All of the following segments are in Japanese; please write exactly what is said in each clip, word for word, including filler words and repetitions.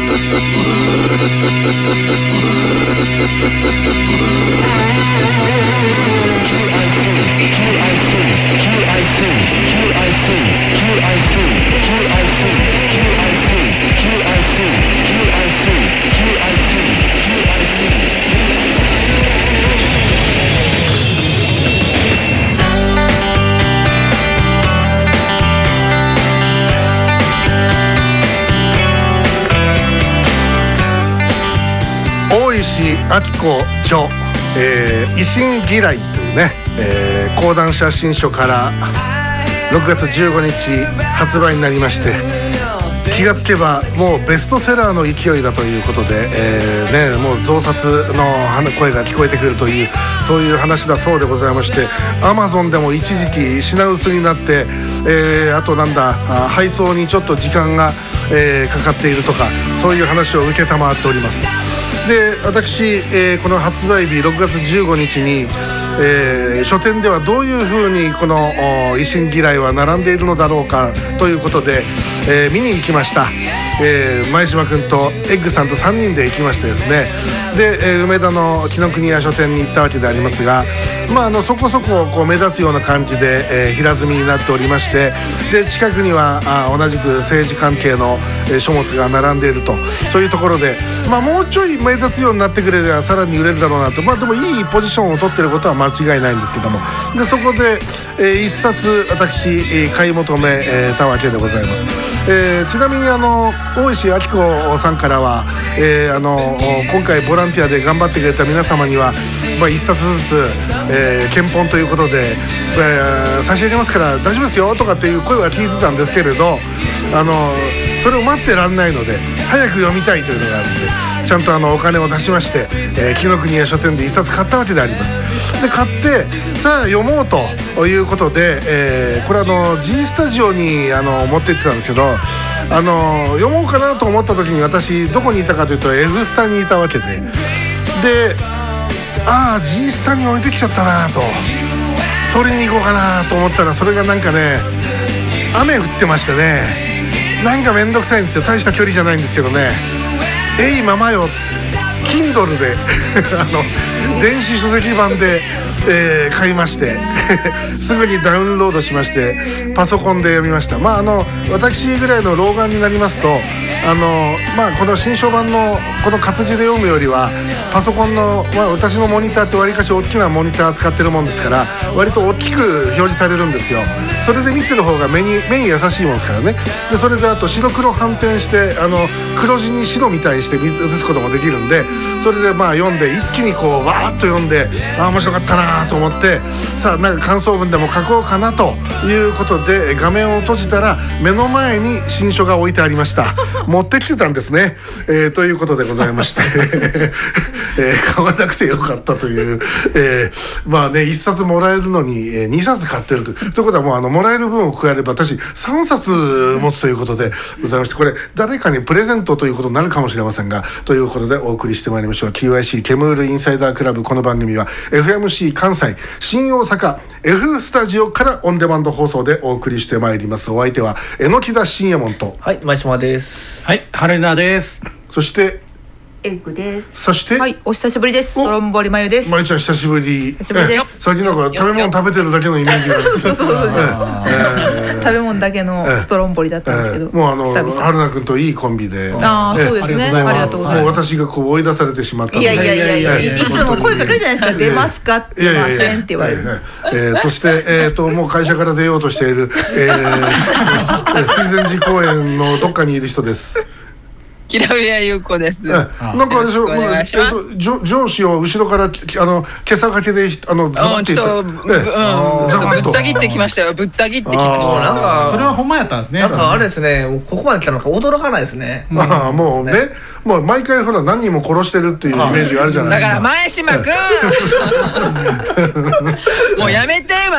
明子著、えー、維新嫌いというね、えー、講談写真書からろくがつじゅうごにち発売になりまして、気がつけばもうベストセラーの勢いだということで、えーね、もう増刷の声が聞こえてくるという、そういう話だそうでございまして、アマゾンでも一時期品薄になって、えー、あとなんだ配送にちょっと時間が、えー、かかっているとか、そういう話を受けたまわっております。で、私、えー、この発売日ろくがつじゅうごにちに、えー、書店ではどういうふうにこの維新嫌いは並んでいるのだろうかということで、えー、見に行きました。えー、前島君とエッグさんとさんにんで行きましてですね、で、えー、梅田の紀ノ国屋書店に行ったわけでありますが、まあ、あのそこそここう目立つような感じで、えー、平積みになっておりまして、で近くにはあ同じく政治関係の、えー、書物が並んでいると、そういうところで、まあ、もうちょい目立つようになってくれればさらに売れるだろうなと、まあ、でもいいポジションを取っていることは間違いないんですけども、でそこで、えー、一冊私、えー、買い求め、えー、たわけでございます。えー、ちなみにあの大石明子さんからは、えー、あの今回ボランティアで頑張ってくれた皆様には、まあ、一冊ずつ、えー、献本ということで、えー、差し上げますから大丈夫ですよとかっていう声は聞いてたんですけれど、あのそれを待ってらんないので早く読みたいというのがあるので、ちゃんとあのお金を出しまして、えー、紀ノ国屋書店で一冊買ったわけであります。で買ってさあ読もうということで、えー、これあの G スタジオにあの持って行ってたんですけど、あの読もうかなと思った時に私どこにいたかというと F スタにいたわけで、でああ G スタに置いてきちゃったなと、取りに行こうかなと思ったら、それがなんかね雨降ってましてね、なんかめんどくさいんですよ。大した距離じゃないんですけどね、えいままよ Kindle であの電子書籍版で、えー、買いましてすぐにダウンロードしましてパソコンで読みました。まああの私ぐらいの老眼になりますと、あのまあこの新書版のこの活字で読むよりはパソコンの、まあ、私のモニターってわりかし大きなモニター使ってるもんですから、割と大きく表示されるんですよ。それで見てる方が目に目に優しいもんですからね。でそれであと白黒反転してあの黒字に白みたいにして映すこともできるんで、それでまあ読んで一気にこうわーっと読んで、ああ面白かったなと思って、さあなんか感想文でも書こうかなということで画面を閉じたら目の前に新書が置いてありました。持ってきてたんですね、えー、ということでございましてえー、買わなくてよかったという、えー、まあねいっさつもらえるのに、えー、にさつ買ってるというということは、もうあのもらえる分を加えれば私さんさつ持つということでございまして、これ誰かにプレゼントということになるかもしれませんが、ということでお送りしてまいりましょう。 キューアイシー ケムールインサイダークラブ。この番組は エフエムシー 関西新大阪 F スタジオからオンデマンド放送でお送りしてまいります。お相手は榎田信也門と、 はい、前島です。 はい、春菜です。 そしてエッグです。 そしてはい、お久しぶりです。トロンボリマユです。 まゆちゃん久しぶり。 久しぶりです。 最近なんか食べ物食べてるだけのイメージがあるんですよ。 そうそうそう食べ物だけのストロンボリだったんですけど、 もうあの春菜くんといいコンビで、 ああそうですね、ありがとうございます。 もう私がこう追い出されてしまった。 いやいやいやいや、いつも声かけるじゃないですか。出ますかって出ませんって言われる。 そしてえっともう会社から出ようとしている水前寺公園のどっかにいる人です。 木田上優子です。 なんかあれでしょ、えっと上司を後ろからあの今朝掛けであのザバッてちょっとぶった切ってきましたよ。ぶった切ってきました。なんかそれはほんまやったんですね。 なんかあれですね、ここまで来たのか驚かないですね。 ああもうね、もう毎回ほら何人も殺してるっていうイメージがあるじゃないですか。 だから前島くんもうやめて前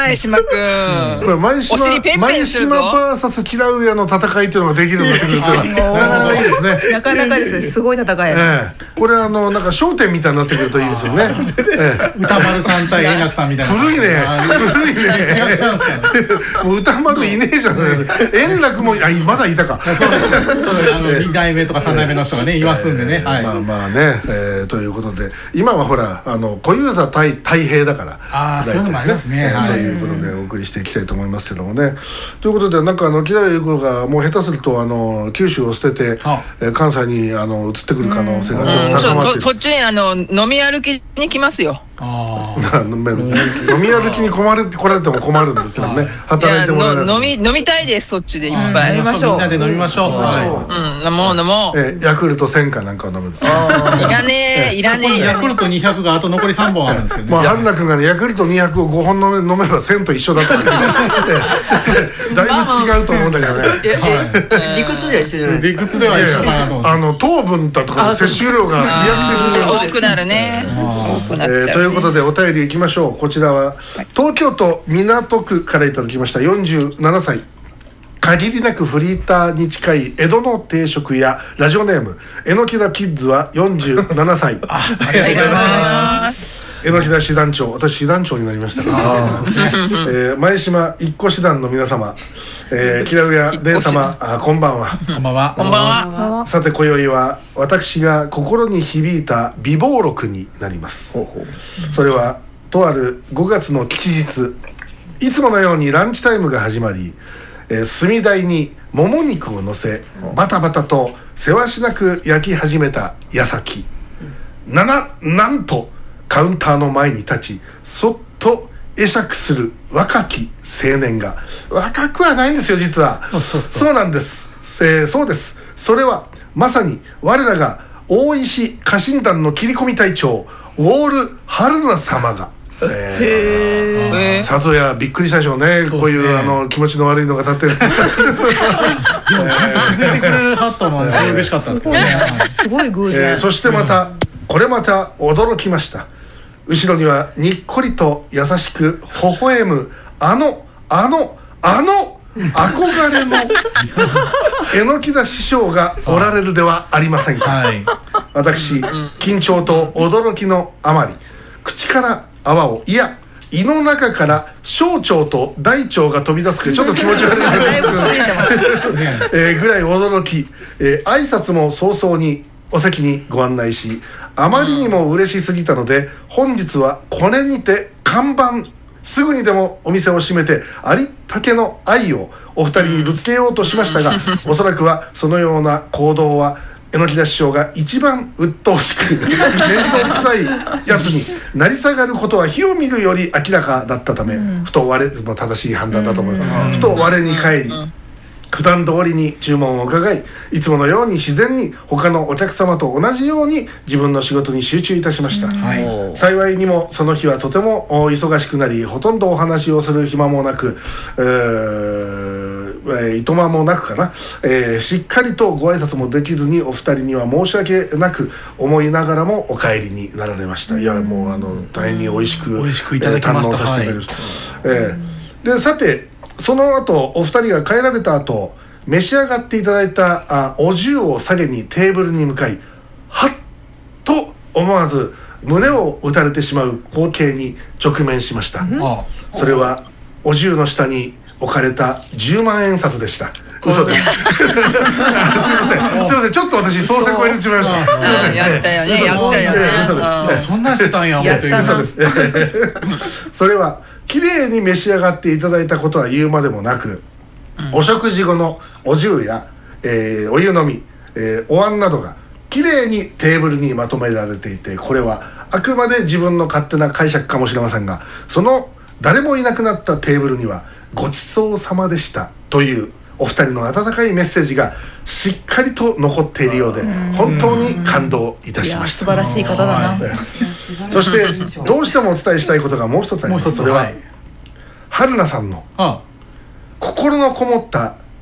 前島くん。 これ前島お尻ペンペ前ンするぞ島 ブイエス キラウエアの戦いっていうのができるようになってくるというのはなかなかいいですね。 なかなかですね、すごい戦い。 ええ、これあのなんか商店みたいになってくるといいですよね。ええ、 歌丸さん対円楽さんみたいな。 古いね古いね。 違う違うんですか。 もう歌丸いねえじゃない。円楽もあまだいたか。 そうですそうあのに代目とかさん代目の人がねいますんでね。はい。 まあまあね、えー、ということで今はほらあの小遊三対太平だから。 ああそういうのもありますね。 ということでお送りしていきたいと思いますけどもね。ということでなんかあの木田優子がもう下手するとあの九州を捨てて、えー、関西にあの移ってくる可能性がちょっと高まっている。 そっちにあの飲み歩きに来ますよ。 あ飲み歩きに困る来られても困るんですよね。働いてもらえない。 飲み飲みたいですそっちでいっぱい。 飲みましょう。みんなで飲みましょう。 うん飲もう飲もう。 えヤクルトせんかなんかを飲むんです。いらねえいらねえ。 ヤクルトにひゃくがあと残りさんぼんあるんですけどね。 まあ春菜くんがねヤクルトにひゃくをごほん飲め飲めばせんと一緒だったんでだいぶ違うと思うんだけどね。 理屈じゃ一緒じゃない。 理屈では一緒かなと思って。 あの糖分だとか摂取量が飛躍的に多くなるね。多くなっちゃうね。 ということでお便りいきましょう。こちらは東京都港区からいただきましたよんじゅうななさい限りなくフリーターに近い江戸の定食屋ラジオネームえのきだキッズはよんじゅうななさいありがとうございます。 えのきだ師団長、私師団長になりましたから、ねえー、前島一個師団の皆様、えー、キラウヤデン様あこんばんは。 こんばんは。 こんばんは。 さて今宵は私が心に響いた美貌録になります。それはとあるごがつの吉日、いつものようにランチタイムが始まり、えー、炭台にもも肉を乗せバタバタとせわしなく焼き始めた矢先、なななんとカウンターの前に立ちそっと会釈する若き青年が、若くはないんですよ実は。そうそうそう、そうなんです、えー、そうです。それはまさに我らが大石家臣団の切り込み隊長ウォール春菜様が、えー、さぞやびっくりしたでしょうね。こういうあの気持ちの悪いのが立ってる。でもちゃんと気づいてくれるはったのは嬉しかったんですけどね。 すごい偶然。 えー、そしてまた、うん、これまた驚きました。後ろにはにっこりと優しく微笑むあのあのあの憧れの榎田師匠がおられるではありませんか。はい、私緊張と驚きのあまり口から泡を、いや胃の中から小腸と大腸が飛び出すけどちょっと気持ち悪いえーぐらい驚き、えー、挨拶も早々にお席にご案内し、あまりにも嬉しすぎたので本日はこれにて看板、すぐにでもお店を閉めてありったけの愛をお二人にぶつけようとしましたが、おそらくはそのような行動は榎田師匠が一番鬱陶しく面倒くさいやつに成り下がることは火を見るより明らかだったため、うん、ふと我、まあ、正しい判断だと思います、うん、ふと我に返り、うん、普段通りに注文を伺い、いつものように自然に他のお客様と同じように自分の仕事に集中いたしました、はい、幸いにもその日はとても忙しくなり、ほとんどお話をする暇もなく、えーいとまもなくかな、えー、しっかりとご挨拶もできずにお二人には申し訳なく思いながらもお帰りになられました。いやもうあの大変に美味しく美味しくいただきました。 堪能させていただきました、はい。えー、でさてその後お二人が帰られた後、召し上がっていただいたあお重を下げにテーブルに向かい、はっと思わず胸を打たれてしまう光景に直面しました。うん、それはお重の下に置かれたじゅうまんえん札でした。嘘です。すいません。すいません。ちょっと私創作を入れてしまいました。すいません。 やったよね。やったよね。 嘘です。そんなんしてたんや。 やった嘘です。それは綺麗に召し上がっていただいたことは言うまでもなく、お食事後のお重や、えー、お湯飲み、えー、お椀などが綺麗にテーブルにまとめられていて、これはあくまで自分の勝手な解釈かもしれませんが、その誰もいなくなったテーブルにはごちそうさまでしたというお二人の温かいメッセージがしっかりと残っているようで、本当に感動いたしました。 素晴らしい方だな。 そしてどうしてもお伝えしたいことがもう一つあります。それは、はい、春菜さんの心のこもった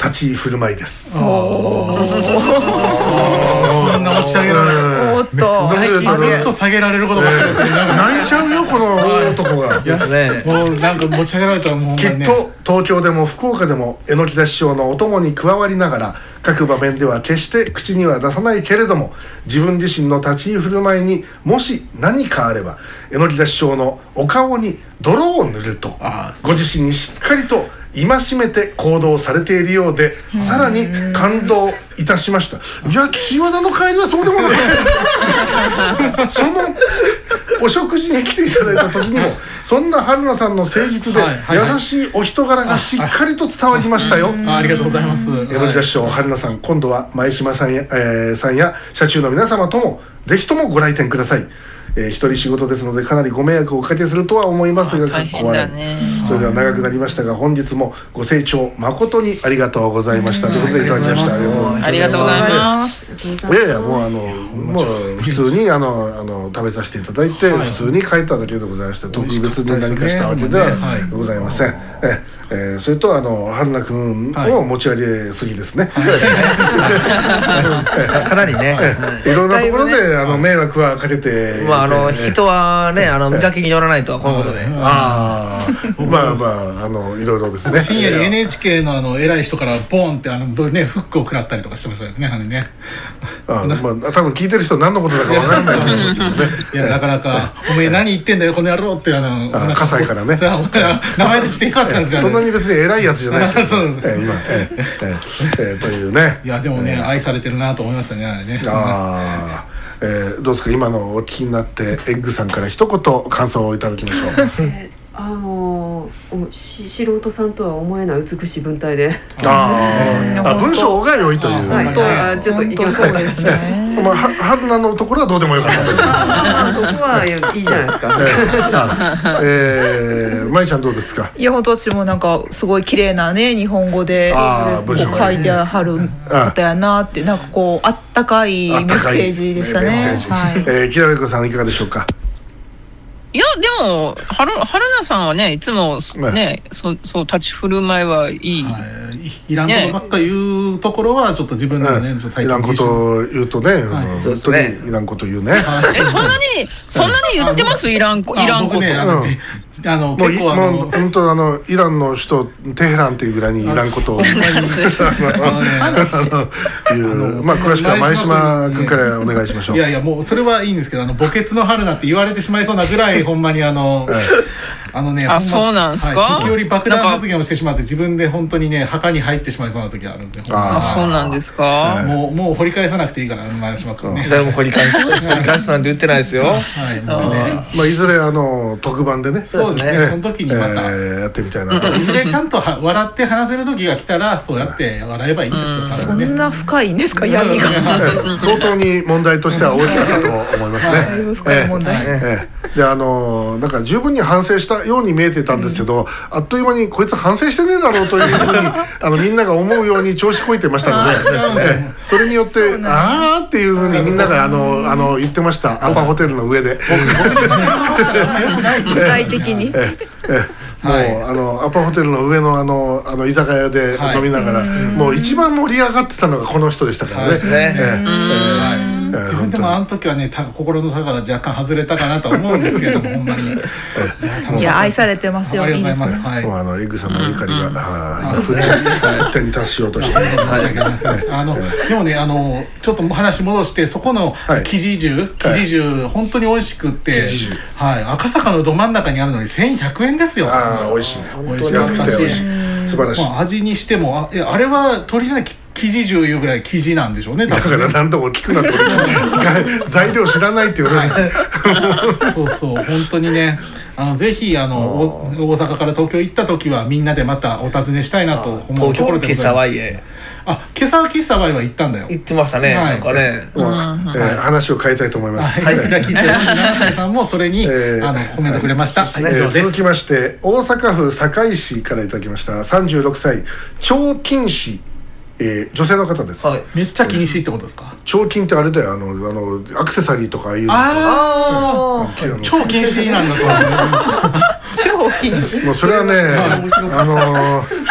立ち居振る舞いです。 そんな持ち上げられる。 おっと最近ずっと下げられることばっかりですね。 泣いちゃうよこの男が。 ですね。 もうなんか持ち上げられたらもうきっと東京でも福岡でも榎田師匠のお供に加わりながら各場面では決して口には出さないけれども、自分自身の立ち居振る舞いにもし何かあれば榎田師匠のお顔に泥を塗るとご自身にしっかりと戒めて行動されているようで、さらに感動いたしました。いや岸和田の帰りはそうでもなかったそのお食事に来ていただいた時にもそんな春菜さんの誠実で優しいお人柄がしっかりと伝わりましたよ。 ありがとうございます。 榎田師匠、春菜さん、今度は前島さんや、えー、さんや社中の皆様ともぜひともご来店ください。えー、一人仕事ですのでかなりご迷惑をおかけするとは思いますが、かっこ笑い。それでは長くなりましたが本日もご清聴誠にありがとうございましたということでいただきました。 ありがとうございます。 いやいやもうあのもう普通にあのあの食べさせていただいて普通に帰っただけでございまして、特別に何かしたわけではございません。ええー、それとあの春菜くんを持ち上げすぎですね。 そうですね。かなりね。 いろんなところであの迷惑はかけて。 まああの人はねあの見かけによらないとはこのことで。 ああまあまああのいろいろですね。 深夜に エヌエイチケー のあの偉い人からボンってあのねフックを食らったりとかしてましたよね。あのね。 あまあ多分聞いてる人何のことだかわからないと思いますよね。 いやなかなかお前何言ってんだよこの野郎ってあの葛西からね。 名前でしていかったんですからね。 そんなに別に偉いやつじゃないですよ。今というね。 いやでもね愛されてるなと思いましたねあれね。 ああ。えー、どうですか今のお聞きになってエッグさんから一言感想をいただきましょう。 あのし素人さんとは思えない美しい文体で、 ああ文章が良いという。 はい、とちょっといきましょうですね。 まあ春菜のところはどうでもよかった。そこはいいじゃないですか。 ええ、まいちゃんどうですか。 いや本当私もなんかすごい綺麗なね日本語で書いてあることやなって、なんかこうあったかいメッセージでしたね。 はい。ええ、木田さんいかがでしょうか。 いやでも春春菜さんはねいつもねそうそう立ち振る舞いはいい。 いらんことばっか言うところはちょっと自分でもねいらんことを言うとね本当にいらんこと言うね。 えそんなにそんなに言ってますいらんこいらんこと。 あの結構あの本当あのイランの首都テヘランっていうぐらいにいらんことを言う。まあ詳しくは前島君からお願いしましょう。 いやいやもうそれはいいんですけど、あの墓穴の春菜って言われてしまいそうなぐらいほんまにあのあのねあそうなんですか。 時折爆弾発言をしてしまって自分で本当にね墓に入ってしまいそうな時があるんで。 あそうなんですか。 もうもう掘り返さなくていいから前島君ね。 誰も掘り返す掘り返すなんて言ってないですよ。 はいもうねまあいずれあの特番でね。 そうですね。その時にまたやってみたいな。 いずれちゃんと笑って話せる時が来たらそうやって笑えばいいんですよ。 そんな深いんですか闇が。 相当に問題としては大きかったと思いますね。 深い問題。 であのなんか十分に反省したように見えてたんですけど、あっという間にこいつ反省してねえだろうというふうにあのみんなが思うように調子こいてましたので、それによってあーっていうふうにみんながあのあの言ってました。アパホテルの上で。 具体的に。 もうあのアパホテルの上のあのあの居酒屋で飲みながら、もう一番盛り上がってたのがこの人でしたからね。 自分でもあの時はね心の高が若干外れたかなと思うんですけれどもほんまに。 いや愛されてますよ。 ありがとうございます。 もうあのエッグさんの怒りが一点に達しようとして。 あのでもねあのちょっと話戻してそこの生地重生地重本当に美味しくってはい赤坂のど真ん中にあるのにせんひゃくえんですよ。 ああ美味しい。 美味しい。 安くて美味しい。素晴らしい。 味にしてもああれは鶏じゃない生地重いうぐらい生地なんでしょうね。 だから何度も聞くなと材料知らないって言われる。 そうそう本当にねあのぜひあの大阪から東京行った時はみんなでまたお尋ねしたいなと思うところでございます。あ今朝喫茶ワイは行ったんだよ。 行ってましたね。なんかね話を変えたいと思います。 はい。聞いてななさいさんもそれにあのコメントくれました。 続きまして大阪府堺市からいただきましたさんじゅうろくさい長金氏。えー、女性の方です、 はい、めっちゃ禁止ってことですか。 彫金ってあれだよあのあのアクセサリーとかああいうのああ超禁止なんだと超禁止もうそれはねあの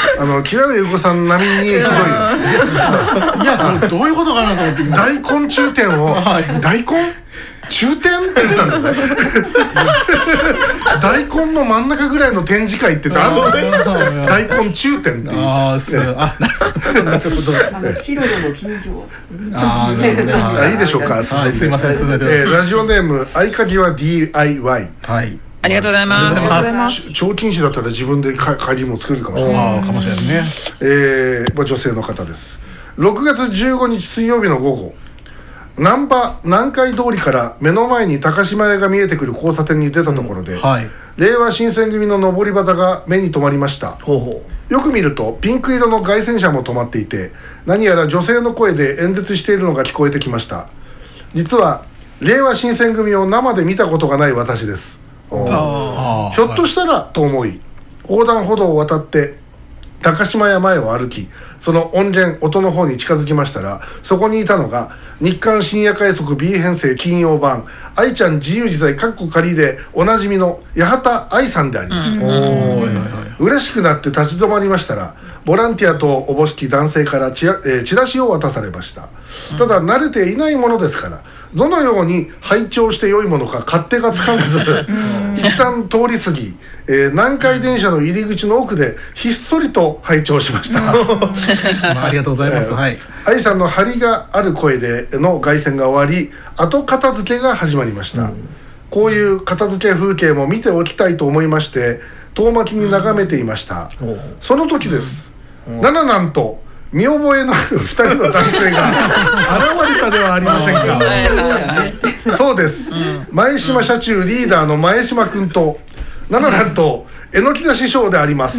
あの木原優子さん並みにひどいよ。いやどういうことかなと思って。 大根中天を大根中天って言ったんですね。大根の真ん中ぐらいの展示会ってあるんですね。大根中天っていう。ああ、そう。あ、なるほど。あの広野の金城。ああ、なるほど。あ、いいでしょうか。 すいません、すみません。 え、ラジオネーム合鍵は ディーアイワイ。 はい。ありがとうございます。 長金糸だったら自分で鍵も作れるかもしれない。 ああ、かもしれないね。 ええ、まあ女性の方です。ろくがつじゅうごにち水曜日の午後。難波南海通りから目の前に高島屋が見えてくる交差点に出たところで、うん、はい、令和新選組の上り旗が目に留まりました。ほうほう。よく見るとピンク色の街宣車も止まっていて、何やら女性の声で演説しているのが聞こえてきました。実は令和新選組を生で見たことがない私です。ひょっとしたらと思い、横断歩道を渡って高島屋前を歩き、その音源音の方に近づきましたら、そこにいたのが日刊深夜快速 B 編成金曜版愛ちゃん自由自在かっこ仮でおなじみの八幡愛さんでありました。うん、嬉しくなって立ち止まりましたら、ボランティアとおぼしき男性からチラ、えー、チラシを渡されました。ただ慣れていないものですから、どのように拝聴して良いものか勝手がつかめず一旦通り過ぎ、えー、南海電車の入り口の奥でひっそりと拝聴しました。 ありがとうございます。えー、はい。 愛さんの張りがある声での凱旋が終わり、後片付けが始まりました。うん、こういう片付け風景も見ておきたいと思いまして遠巻きに眺めていました。うん、その時です。うん、なななんと見覚えのあるふたりの男性が現れたではありませんか。そうです、うん、前島車中リーダーの前島君となななんと榎田師匠であります。うん、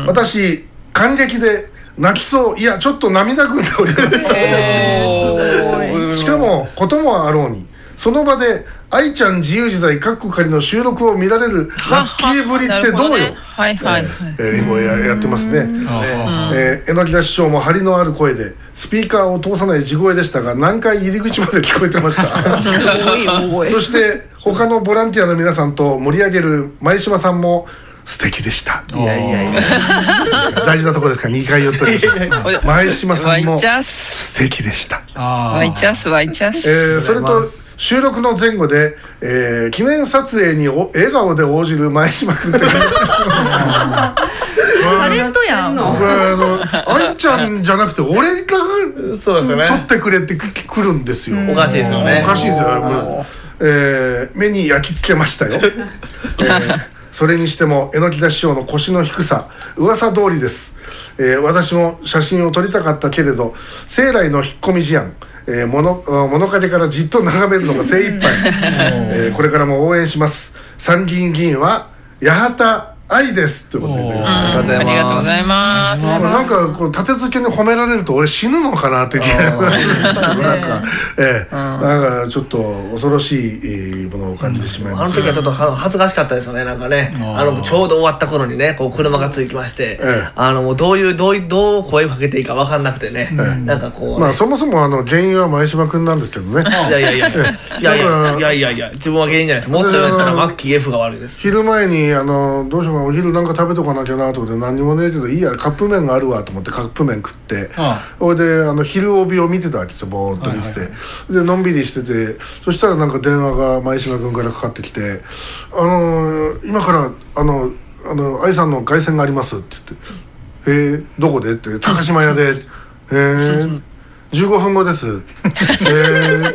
私感激で泣きそう、いやちょっと涙ぐんでおります。しかもこともあろうにその場で愛ちゃん自由自在かっこ仮の収録を見られるラッキーぶりってどうよ。 はいはい。 えー、もう や, やってますね。えー、榎田師匠も張りのある声でスピーカーを通さない地声でしたが何回入り口まで聞こえてました。すごい大声。そして他のボランティアの皆さんと盛り上げる前島さんも素敵でした。いやいやいや大事なところですからにかい言ってる。前島さんも素敵でした。 ワイチャスワイチャス。 えー、それと収録の前後で、えー、記念撮影にお笑顔で応じる前島君ってタレントやん。 僕はあの愛ちゃんじゃなくて俺がそうですよね、 撮ってくれって来るんですよ。 おかしいですよね。 おかしいですよ。えー、目に焼き付けましたよ。えー、それにしても榎田師匠の腰の低さ噂通りです。えー、私も写真を撮りたかったけれど生来の引っ込み思案、えー、物, 物陰からじっと眺めるのが精一杯、えー、これからも応援します。参議院議員は八幡愛ですということでいただきました。 ありがとうございます。 なんかこう立て付けに褒められると俺死ぬのかなって気がするんですけど、なんかええなんかちょっと恐ろしいものを感じてしまいます。あの時はちょっと恥ずかしかったですよね。なんかね、あのちょうど終わった頃にねこう車がつきまして、あのもうどういうどうどう声をかけていいか分かんなくてね、なんかこうまあそもそもあの原因は前島君なんですけどね。 いやいやいやいやいやいやいやいや自分は原因じゃないです。もっと言ったらマッキー F が悪いです。 昼前にあのどうしようかお昼なんか食べとかなきゃなと思って何にもねえけどいいやカップ麺があるわと思ってカップ麺食ってそれであの昼帯を見てたわけですよ。ぼーっと見てて、はいはい、でのんびりしててそしたらなんか電話が前島君からかかってきて「あのー、今からあのあの愛さんの凱旋があります」って言って「へえどこで?」って「高島屋で」「へえじゅうごふんごです」「へえ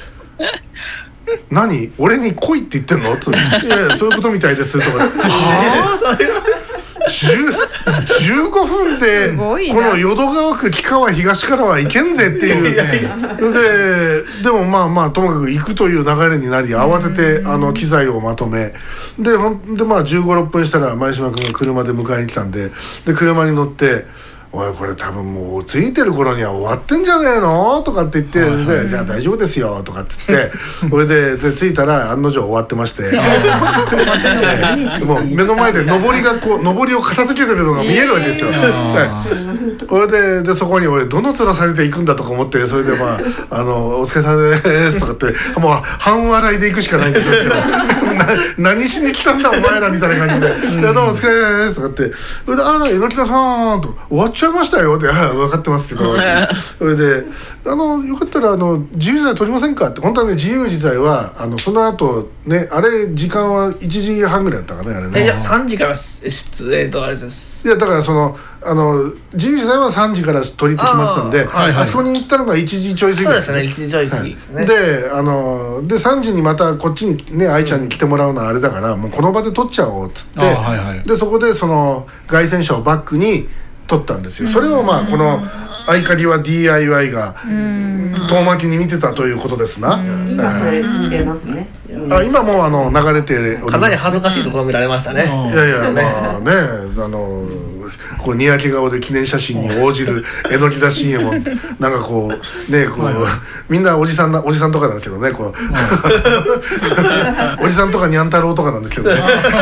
何俺に来いって言ってんの?」って「いやいやそういうことみたいです」とか「はあじゅうごふんでこの淀川区木川東からは行けんぜ」っていうででもまあまあともかく行くという流れになり慌ててあの機材をまとめでほんでまあじゅうご、ろっぷんしたら前島君が車で迎えに来たんでで車に乗って「おいこれ多分もう着いてる頃には終わってんじゃねえの?」とかって言って「でじゃあ大丈夫ですよ」とかっつってそれでで着いたら案の定終わってましてもう目の前で上りがこう上りを片付けてるのが見えるわけですよ。これででそこに俺どの面されていくんだとか思ってそれでまあ「あのお疲れ様です」とかってもう半笑いでいくしかないんですよ。 何しに来たんだお前らみたいな感じで「いやどうもお疲れです」とかって「それであら榎田さん」とか「終わっちゃいましたよ」って「分かってますけど」それで「あのよかったらあの自由自在取りませんか?」って本当はね自由自在はあのその後ねあれ時間はいちじはんぐらいだったかねあれね。 いやさんじから出演とあれです。 いやだからそのあの自由自在はさんじから取りって決まってたんで あ,、はいはい、あそこに行ったのがいちじちょい過ぎそうですねいちじちょい過ぎですね、はい、 であのでさんじにまたこっちにね愛ちゃんに来てもらうのはあれだから、うん、もうこの場で撮っちゃおうっつって、はいはい、でそこでその凱旋者をバックに撮ったんですよ。それをまあこの合鍵は ディーアイワイ が遠巻きに見てたということですな。 今それ見れますね。 あ今もうあの流れております、ね、 かなり恥ずかしいところ見られましたね。 いやいやまあねあのこうにやけ顔で記念写真に応じる榎田信右衛門なんかこうねこう、はいはい、みんなおじさんなおじさんとかなんですけどねこう、はい、おじさんとかにゃん太郎とかなんですけどね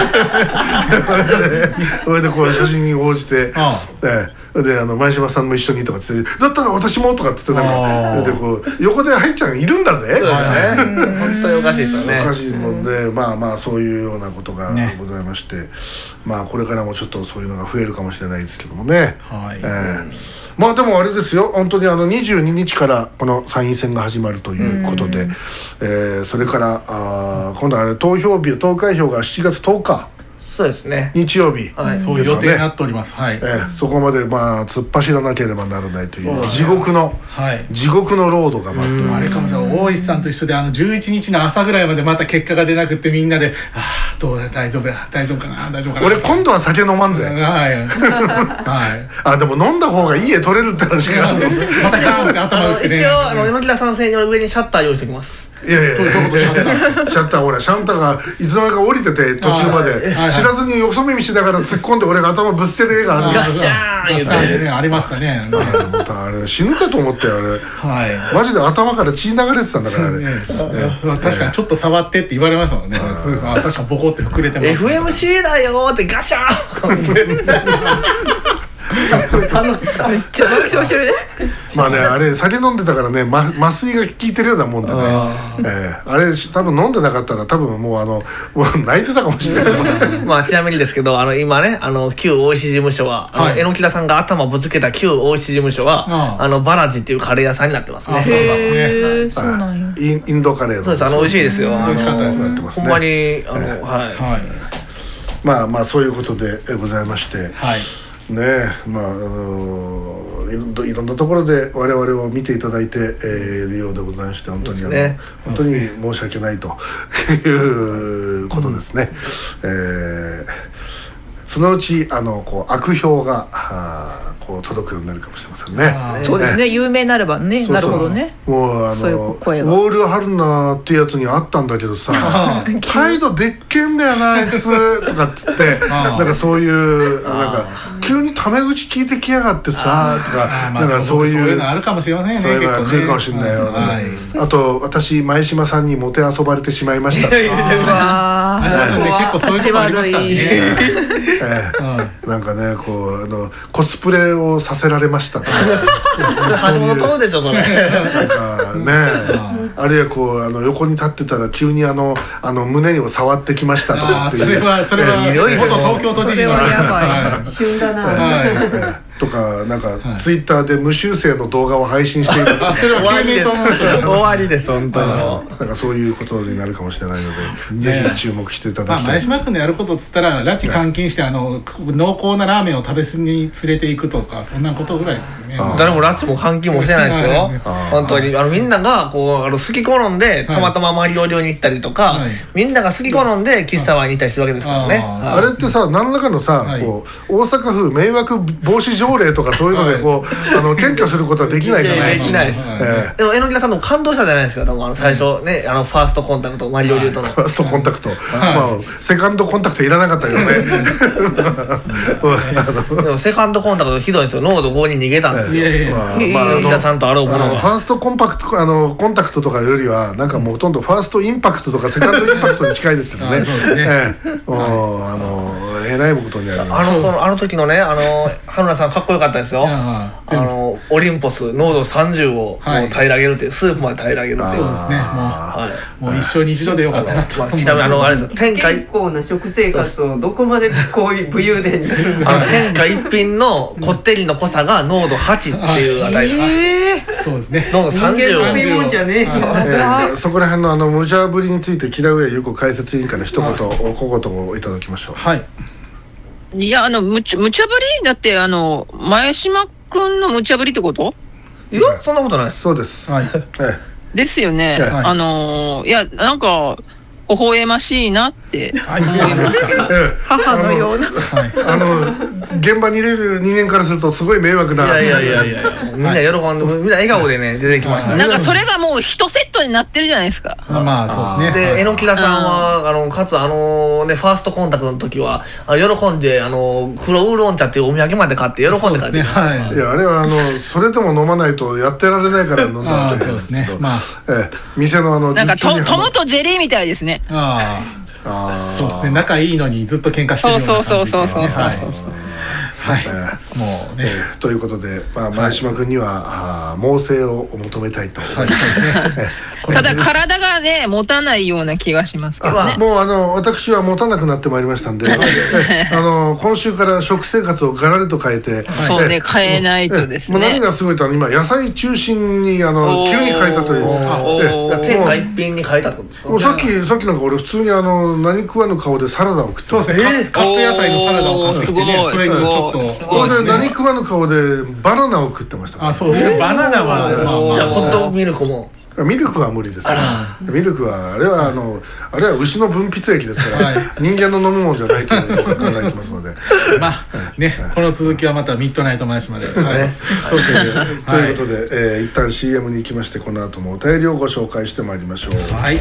それでこう写真に応じてでであの前島さんも一緒にとかつってだったら私もとかつってなんかでこう横で入っちゃんいるんだぜ。そうですよね本当におかしいですよね。 おかしいもんでまあまあそういうようなことがございまして、ね、まあこれからもちょっとそういうのが増えるかもしれないですけどもね、はいえー、まあでもあれですよ本当にあのにじゅうににちからこの参院選が始まるということで、えー、それからあ今度は、ね、投票日投開票がしちがつとおかそうですね日曜日、 はい、そういう予定になっております、はいえー、そこまでまあ突っ走らなければならないという地獄の、はい、地獄のロードが待っております。 あれかもしれない大石さんと一緒であのじゅういちにちの朝ぐらいまでまた結果が出なくてみんなで「ああどうだ大丈夫や大丈夫かな大丈夫かな」 俺今度は酒飲まんぜはい、はい、あでも飲んだ方がいい絵取れるって話がまたガーンって頭打ってね一応あの榎田さん専用の上にシャッター用意しておきます。 いやいやいやシャッターシャッターほらシャンタがいつの間にか降りてて途中まで知らずによそ耳しながら突っ込んで俺が頭ぶつける絵があるんガッシャーンガッシャーンねありましたねあれ死ぬかと思ってあれ、はい、マジで頭から血流れてたんだからあれ、ねね、確かにちょっと触ってって言われましたもんね。あ確かにボコって膨れてます、ね、 エフエムシー だよってガシャーン楽しそうめっちゃ爆笑してるねまあねあれ酒飲んでたからね、ま、麻酔が効いてるようなもんでねあ,、えー、あれ多分飲んでなかったら多分もうあのもう泣いてたかもしれないまあちなみにですけどあの今ねあの旧大石事務所は、はい、榎田さんが頭ぶつけた旧大石事務所はああのバラジっていうカレー屋さんになってますね。 へえそうなんやインドカレーのそうですあの美味しいですよ美味しかったですなってますねほんまにあの、えー、はい、はい、 まあまあそういうことでございましてはいねえまああのー、いろんなところで我々を見ていただいている、えー、ようでございまして本当に、ね、あの本当に申し訳ないということですね、うん、えー、そのうちあのこう悪評がこう届くようになるかもしれませんね。 そうですね、有名になればね、なるほどね。 もうあのそういう声がウォール春菜ってやつにあったんだけどさ態度でっけんだよなあいつとかっつってなんかそういうなんか急にタメ口聞いてきやがってさとかなんかそういうそういうのあるかもしれませんね。 そういうのが来るかもしれないよ。あと私前島さんにもてあそばれてしまいましたとか結構そういうことありますからね。 なんかねこうあのコスプレをさせられましたとか橋本徹でしょそれなんかねあるいはこうあの横に立ってたら急にあのあの胸を触ってきましたとかっていうそれはそれは元東京都知事の旬だなとかなんかツイッターで無修正の動画を配信しています、 ね、それは急にと思う終わりです本当になんかそういうことになるかもしれないので、ね、ぜひ注目していただきたい。 まあ、前島君のやることっつったら拉致監禁してあの濃厚なラーメンを食べずに連れていくとかそんなことぐらい、ね、 誰も拉致も監禁もしてないですよ本当にあのみんながこうあの好き好んでたまたまマリオ料に行ったりとか、はい、みんなが好き好んで喫茶ワインに行ったりするわけですからね。 あ, あれってさ何らかのさ、はい、こう大阪府迷惑防止条例とかそういうのでこう、はい、あの検挙することはできないじゃないできないです、えー、でも榎田さんも感動したじゃないですか多分あの最初ね、うん、あのファーストコンタクトマリオ流との、はい、 ファーストコンタクト、はい、まあセカンドコンタクトいらなかったよねでもセカンドコンタクトひどいんですよ濃度ごに逃げたんですよ榎田さんとあろうものはファーストコンパクトあのコンタクトとかよりはなんかもうほとんどファーストインパクトとかセカンドインパクトに近いですよね。そうですね、えー、あのえらいことになります。 あのあの時のねあの春菜さんかっこよかったですよ。あののオリンポス濃度さんじゅうをもう平らげるという、スープまで平らげるという、 そうですね、もう、はい、もう一生に一度でよかったなと、 まあ、ちなみにあのあれですよ、天下健康な食生活をどこまでこういう武勇伝にするんだ。 あの天下一品のこってりの濃さが濃度はちっていう値で、 えー、そうですね、 濃度さんじゅうを人間の食い物じゃねえぞ、 えー、そこら辺のあの無茶ぶりについて木田上優子解説委員から一言小言をいただきましょう。 はい。 いや、あのむち無茶ぶりだって、あの前島くんの無茶ぶりってこと？ いや、そんなことないです。 そうです。 はい。 ですよね。 はい、 あのー、いや、なんか微笑ましいなって思いました。 母のような。 あの現場にいる人間からするとすごい迷惑な。 いやいやいやいや、みんな喜んで、みんな笑顔でね出てきました。 なんかそれがもう一セットになってるじゃないですか。 まあそうですね。 で、榎田さんはあのかつあのねファーストコンタクトの時は喜んであの黒ウーロン茶っていうお土産まで買って喜んで帰ってきました。 いやあれはあのそれでも飲まないとやってられないから飲んだわけなんですけど、まあえ店のあのなんかトムとジェリーみたいですね。 ああ、そうですね。仲いいのにずっと喧嘩してるような感じで、 そうそうそうそうそうそうそう。 はい、もうね、 えー、ということで、まあ、前島君には、はい、猛省を求めたいと思います、ねただ体がね持たないような気がしますけどね。 もうあの私は持たなくなってまいりましたんであの今週から食生活をガラリと変えて、 そうね、変えないとですね。 もう何がすごいと今野菜中心にあの急に変えたという、 天下一品に変えたってことですか。 もうさっきさっきなんか俺普通にあの何食わぬ顔でサラダを食って、 そうですね、カット野菜のサラダを買ってきてね、それがちょっとこれで何食わぬ顔でバナナを食ってましたから。 あ、そうですね、バナナはじゃあホットミルクもミルクは無理です。ミルクはあれはあのあれは牛の分泌液ですから、人間の飲むものじゃないというふうに考えてますので、 まあね、この続きはまたミッドナイト前島で。ということで、え一旦 シーエム に行きまして、この後もお便りをご紹介してまいりましょう。はい。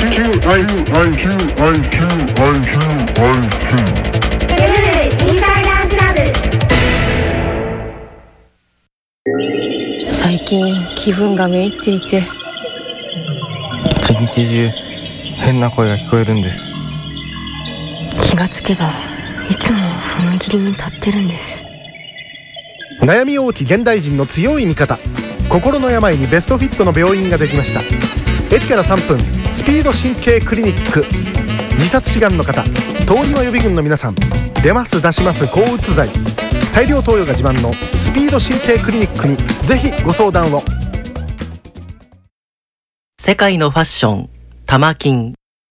最近気分がめいっていて、 一日中変な声が聞こえるんです。 気がつけばいつも踏切に立ってるんです。 悩み多き現代人の強い味方、心の病にベストフィットの病院ができました。駅からさんぷん、スピード神経クリニック。自殺志願の方、通り魔予備軍の皆さん、出ます出します抗うつ剤、大量投与が自慢のスピード神経クリニックにぜひご相談を。 世界のファッション、タマキン。